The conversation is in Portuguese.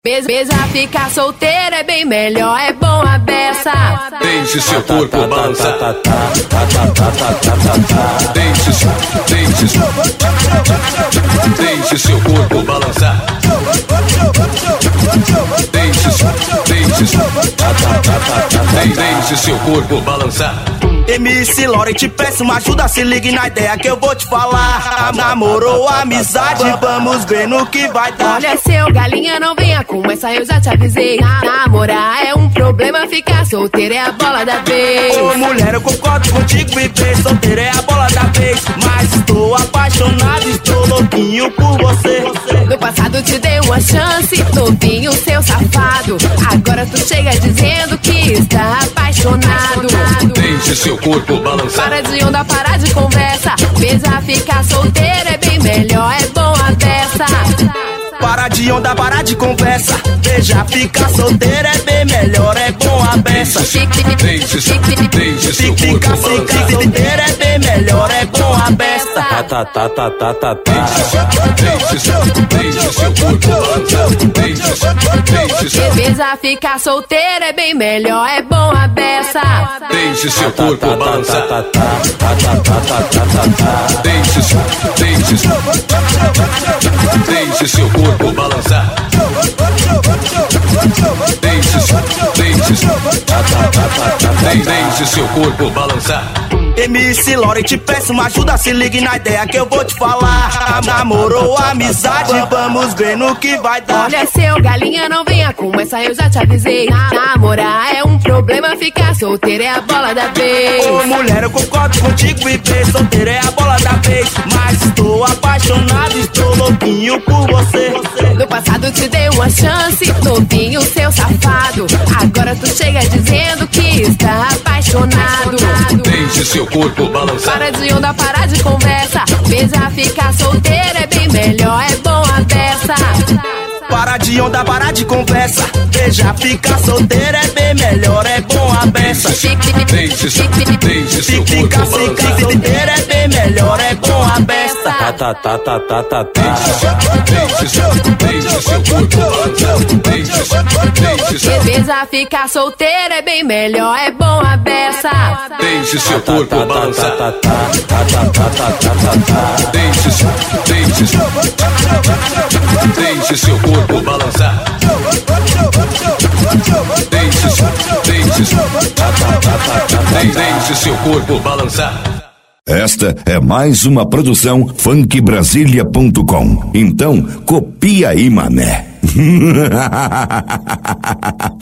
Beija ficar solteira é bem melhor, é bom a beça. Deixe seu corpo balançar. Deixe seu corpo balançar. Deixe seu corpo balançar. MC Lore, te peço uma ajuda, se ligue na ideia que eu vou te falar. Namorou, amizade, vamos ver no que vai dar. Olha, seu galinha, não venha com essa, eu já te avisei. Namorar é um problema, ficar solteira é a bola da vez. Ô mulher, eu concordo contigo e bem, solteira é a bola da vez. Mas estou apaixonado, estou louquinho por você. No passado te dei uma chance, novinho, seu safado. Agora tu chega dizendo que está apaixonado. Deixe seu corpo balançar. Para de onda, para de conversa. Beija ficar solteira é bem melhor, é bom a beça. Para de onda, para de conversa. Beija ficar solteira é bem melhor, é bom a beça. Deixe seu corpo balançar. Solteira é bem melhor, é bom a beça. Deixe seu corpo balançar. Beija ficar solteira é bem melhor, é bom a beça. Deixe seu corpo balançar. Deixe seu corpo balançar. Deixe seu corpo balançar. MC Lore, te peço uma ajuda, se ligue na ideia que eu vou te falar. Namorou, amizade, vamos ver no que vai dar. Olha, seu galinha, não venha com essa, eu já te avisei. Namorar é um problema, ficar solteira é a bola da vez. Ô mulher, eu concordo contigo e bem, solteira é a bola da vez. Mas estou apaixonado, estou louquinho por você. No passado te dei uma chance, novinho, seu safado. Agora tu chega dizendo que está apaixonado. Deixe seu corpo balançar. Para de onda, para de conversa. Beija ficar solteira é bem melhor, é bom a beça. Para de onda, para de conversa. Beija ficar solteira é bem melhor, é bom a beça. Deixe seu corpo balançar. Solteira é bem melhor, é bom a beça. Deixe seu corpo balançar. Beija ficar solteira é bem melhor, é bom a beça. Deixe seu corpo balançar. Deixe seu corpo balançar. Deixe seu corpo balançar. Esta é mais uma produção funkbrasilia.com. Então, copia aí, mané.